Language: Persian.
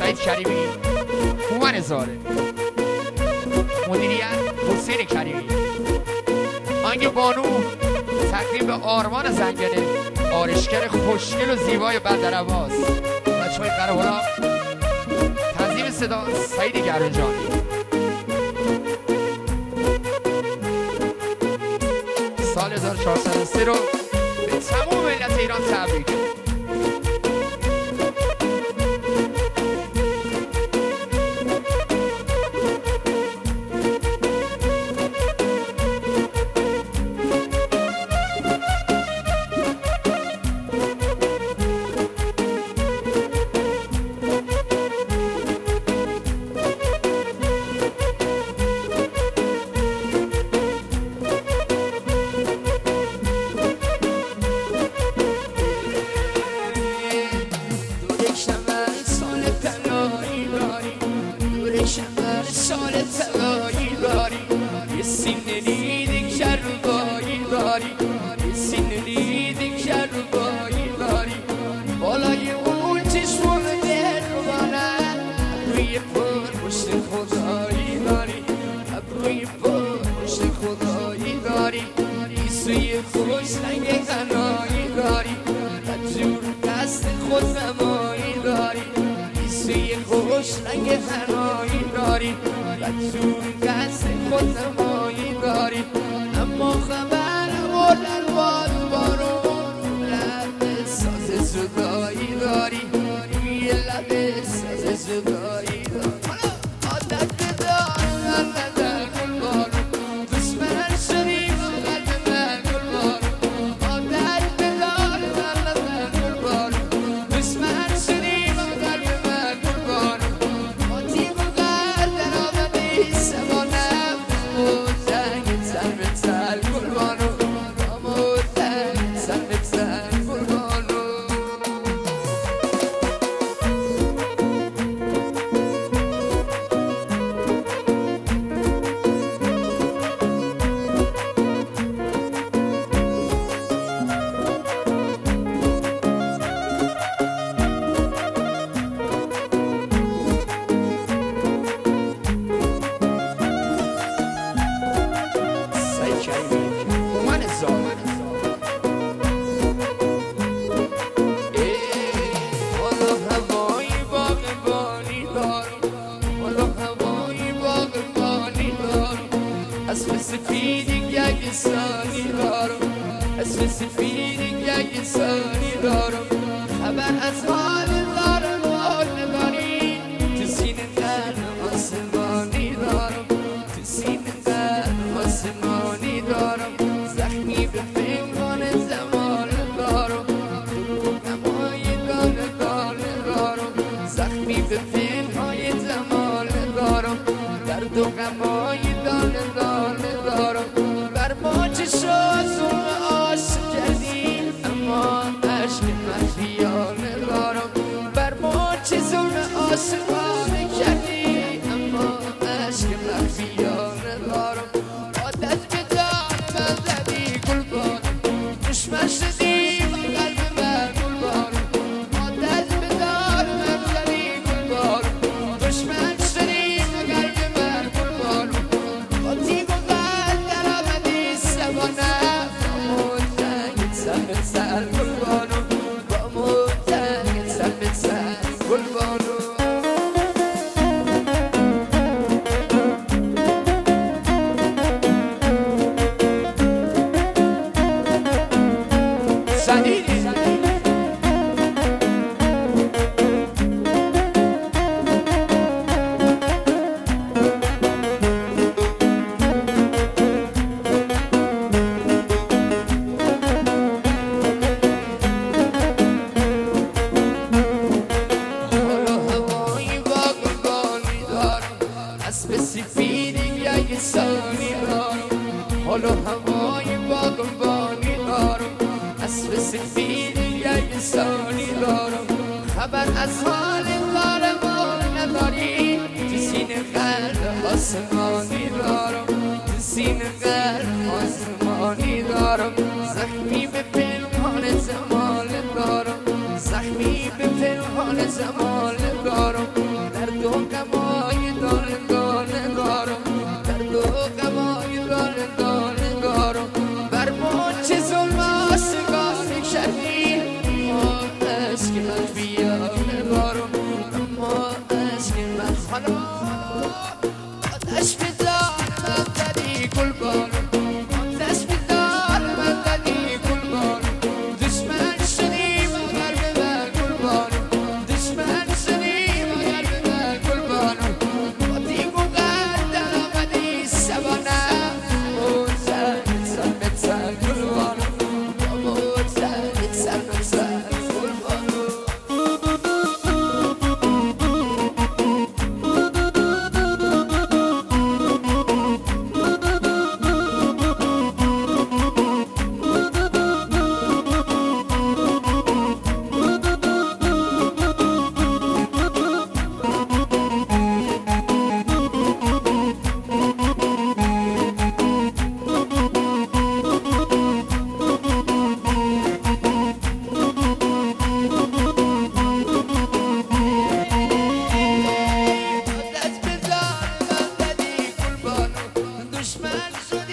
سعید کریمی، هومن هزاره، مدیریت حسین کریمی، آهنگ بانو تقدیم به آرمان زنگنه، آرشگر خوشگل و زیبای بندرعباس. بچه‌های قره‌ها، تنظیم صدا سعید گرانجانی. سال 1403 رو به تمام ملت ایران تبریک. سال تبایی داری، یه سینه دیدی که روبایی داری، یه سینه دیدی که روبایی داری، بالای اون چشمون دلوانه، ابروی پر پشت خدایی داری، ابروی پر پشت خدایی داری، ایسوی خوش رنگ غنایی داری، بدجور دست خود نمایی داری، ایسوی خوش رنگ غنایی داری، بدجور دست خود نمایی داری، اما خبر بردن باد بارون، لب ساز زدایی داری، روی لب ساز زدایی داری، عادت بدار نظر گل بارون، دشمن شدی با قلب من گل بارون، عادت بدار نظر گل بارون، دشمن شدی با قلب من گل بارون، آتیق و قرد در آمدی سوانم، مدنگ سر به سر گل بارون، مدنگ سر به سر گل بارون. سعید کریمی، هومن هزاره. حالا هوای باغبانی دارم، حالا هوای باغبانی دارم، اسب سفیدی گگستانی دارم، اسب سفیدی گگستانی دارم، خبر از حال دارم حال نداری، تو سینه قلب آسمانی دارم، تو سینه قلب آسمانی دارم، زخمی به پیمان زمان دارم، نمای دانه دانه دارم، زخمی به پنهای زمان دارم، درد و غمای دانه دانه دارم، بر ما چه شد ظلم عاشق کردی، اما عشق مخفیانه دارم، بر ما چه ظلم عاشقانه کردی، اما عشق مخفیانه دارم، عادت به جان من زدی گل بارم، دشمن شدی با قلب من گل بارم، عادت به جان من زدی گل بارم، دشمن شدی با قلب من گل بارم، آتیق و قلب در آمدی سوانه، با مدنگ سر به سر گل بارم، با مدنگ سر به سر گل بارم. سعید حالا هوای باغبانی دارم، اسب سفیدی گگستانی دارم، حالا هوای باغبانی دارم، اسب سفیدی گگستانی دارم، خبر از حال قهرمان نداری، تو سینه قلب آسمانی دارم، تو سینه قلب آسمانی دارم، زخمی به پنهان زمان دارم، زخمی به پنهان زمان دارم، شدی ما از که من بیاره بارون ما از که من خانم آتش بزار من دادی گل بارون آتش بزار من دادی گل بارون دشمن شدی مگر به من گل بارون دشمن شدی مگر به من گل بارون با دیگ و قدر آمدی سبانه موزن سر گل بارون موزن سر گل بارون دست بزار من دادی گل بارون دشمن شد